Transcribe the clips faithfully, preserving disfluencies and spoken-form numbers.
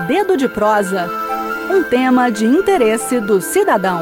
Dedo de Prosa, um tema de interesse do cidadão.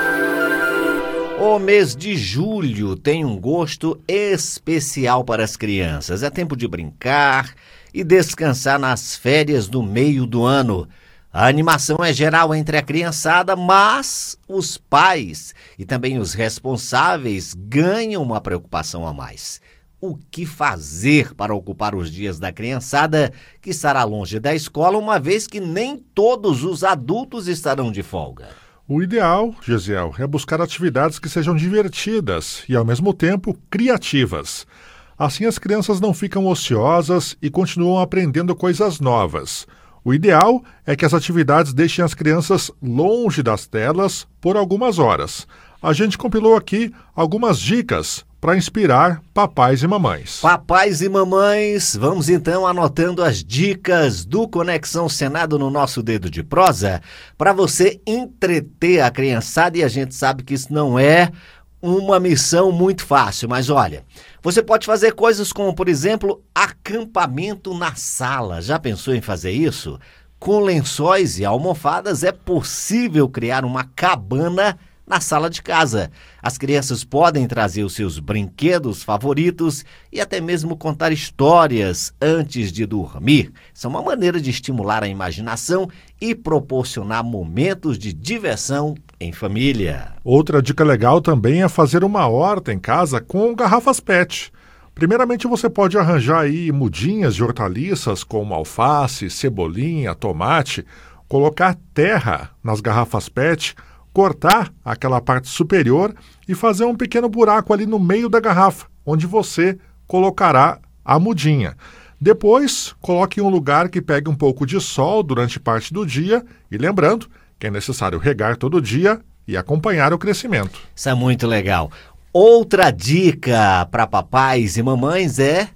O mês de julho tem um gosto especial para as crianças. É tempo de brincar e descansar nas férias do meio do ano. A animação é geral entre a criançada, mas os pais e também os responsáveis ganham uma preocupação a mais. O que fazer para ocupar os dias da criançada que estará longe da escola, uma vez que nem todos os adultos estarão de folga? O ideal, Gesiel, é buscar atividades que sejam divertidas e, ao mesmo tempo, criativas. Assim as crianças não ficam ociosas e continuam aprendendo coisas novas. O ideal é que as atividades deixem as crianças longe das telas por algumas horas. A gente compilou aqui algumas dicas para inspirar papais e mamães. Papais e mamães, vamos então anotando as dicas do Conexão Senado no nosso Dedo de Prosa para você entreter a criançada, e a gente sabe que isso não é uma missão muito fácil, mas olha, você pode fazer coisas como, por exemplo, acampamento na sala. Já pensou em fazer isso? Com lençóis e almofadas é possível criar uma cabana na sala de casa. As crianças podem trazer os seus brinquedos favoritos e até mesmo contar histórias antes de dormir. Isso é uma maneira de estimular a imaginação e proporcionar momentos de diversão em família. Outra dica legal também é fazer uma horta em casa com garrafas P E T. Primeiramente, você pode arranjar aí mudinhas de hortaliças como alface, cebolinha, tomate, colocar terra nas garrafas P E T, cortar aquela parte superior e fazer um pequeno buraco ali no meio da garrafa, onde você colocará a mudinha. Depois, coloque em um lugar que pegue um pouco de sol durante parte do dia e lembrando que é necessário regar todo dia e acompanhar o crescimento. Isso é muito legal. Outra dica para papais e mamães é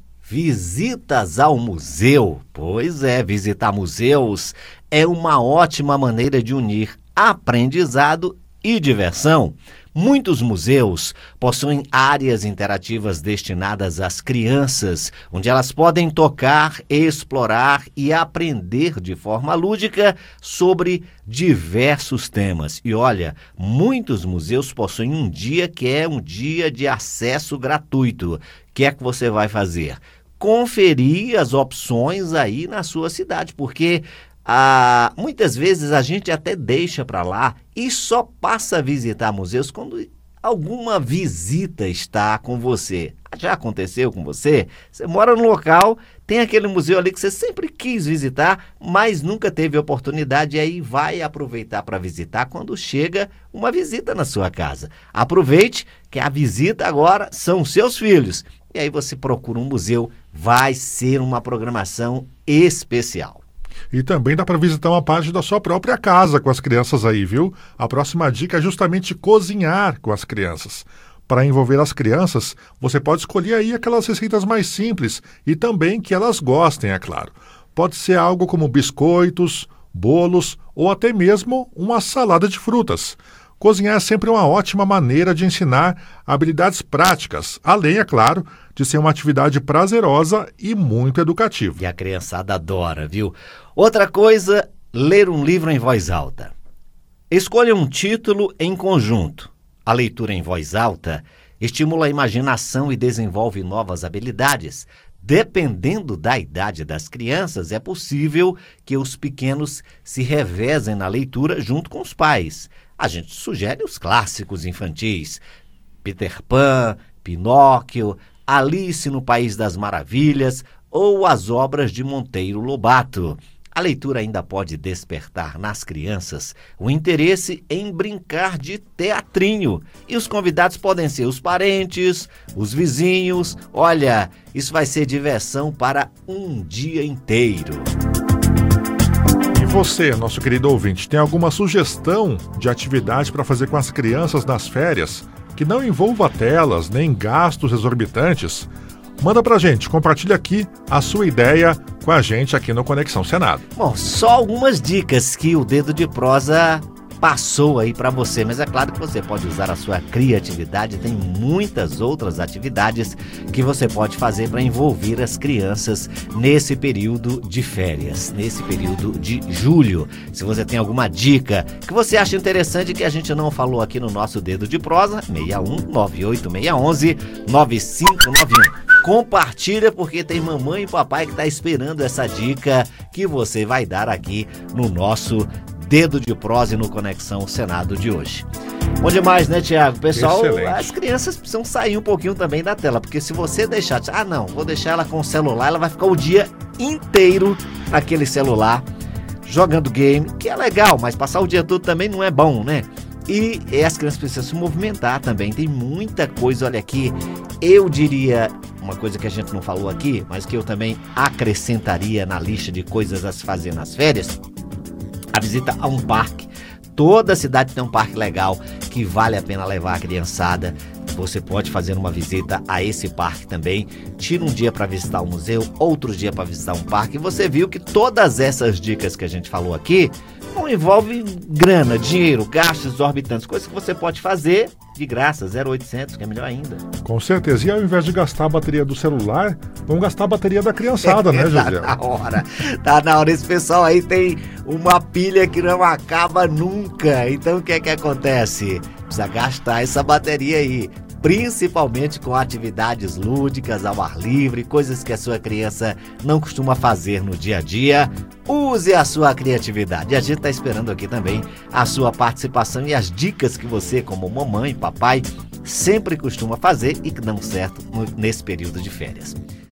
visitas ao museu. Pois é, visitar museus é uma ótima maneira de unir aprendizado e diversão. Muitos museus possuem áreas interativas destinadas às crianças, onde elas podem tocar, explorar e aprender de forma lúdica sobre diversos temas. E olha, muitos museus possuem um dia que é um dia de acesso gratuito. O que é que você vai fazer? Conferir as opções aí na sua cidade, porque Ah, muitas vezes a gente até deixa para lá e só passa a visitar museus quando alguma visita está com você. Já aconteceu com você? Você mora no local, tem aquele museu ali que você sempre quis visitar, mas nunca teve oportunidade, e aí vai aproveitar para visitar quando chega uma visita na sua casa. Aproveite que a visita agora são seus filhos. E aí você procura um museu, vai ser uma programação especial. E também dá para visitar uma parte da sua própria casa com as crianças aí, viu? A próxima dica é justamente cozinhar com as crianças. Para envolver as crianças, você pode escolher aí aquelas receitas mais simples e também que elas gostem, é claro. Pode ser algo como biscoitos, bolos ou até mesmo uma salada de frutas. Cozinhar é sempre uma ótima maneira de ensinar habilidades práticas, além, é claro, de ser uma atividade prazerosa e muito educativa. E a criançada adora, viu? Outra coisa, ler um livro em voz alta. Escolha um título em conjunto. A leitura em voz alta estimula a imaginação e desenvolve novas habilidades. Dependendo da idade das crianças, é possível que os pequenos se revezem na leitura junto com os pais. A gente sugere os clássicos infantis: Peter Pan, Pinóquio, Alice no País das Maravilhas ou as obras de Monteiro Lobato. A leitura ainda pode despertar nas crianças o interesse em brincar de teatrinho. E os convidados podem ser os parentes, os vizinhos. Olha, isso vai ser diversão para um dia inteiro. E você, nosso querido ouvinte, tem alguma sugestão de atividade para fazer com as crianças nas férias que não envolva telas nem gastos exorbitantes? Manda pra gente, compartilha aqui a sua ideia com a gente aqui no Conexão Senado. Bom, só algumas dicas que o Dedo de Prosa passou aí para você, mas é claro que você pode usar a sua criatividade, tem muitas outras atividades que você pode fazer para envolver as crianças nesse período de férias, nesse período de julho. Se você tem alguma dica que você acha interessante que a gente não falou aqui no nosso Dedo de Prosa, seis um nove oito seis um um nove cinco nove um. Compartilha, porque tem mamãe e papai que tá esperando essa dica que você vai dar aqui no nosso Dedo de Prosa e no Conexão Senado de hoje. Bom demais, né, Tiago? Pessoal, excelente. As crianças precisam sair um pouquinho também da tela, porque se você deixar... Ah, não, vou deixar ela com o celular, ela vai ficar o dia inteiro naquele celular, jogando game, que é legal, mas passar o dia todo também não é bom, né? E as crianças precisam se movimentar também, tem muita coisa, olha aqui, eu diria... Uma coisa que a gente não falou aqui, mas que eu também acrescentaria na lista de coisas a se fazer nas férias, a visita a um parque. Toda cidade tem um parque legal que vale a pena levar a criançada. Você pode fazer uma visita a esse parque também. Tira um dia para visitar o museu, outro dia para visitar um parque. E você viu que todas essas dicas que a gente falou aqui não envolvem grana, dinheiro, gastos exorbitantes, coisas que você pode fazer de graça, zero oitocentos, que é melhor ainda. Com certeza. E ao invés de gastar a bateria do celular, vamos gastar a bateria da criançada, né, José? Tá na hora. Tá na hora. Esse pessoal aí tem uma pilha que não acaba nunca. Então o que é que acontece? Precisa gastar essa bateria aí. Principalmente com atividades lúdicas ao ar livre, coisas que a sua criança não costuma fazer no dia a dia. Use a sua criatividade. E a gente está esperando aqui também a sua participação e as dicas que você, como mamãe e papai, sempre costuma fazer e que dão certo nesse período de férias.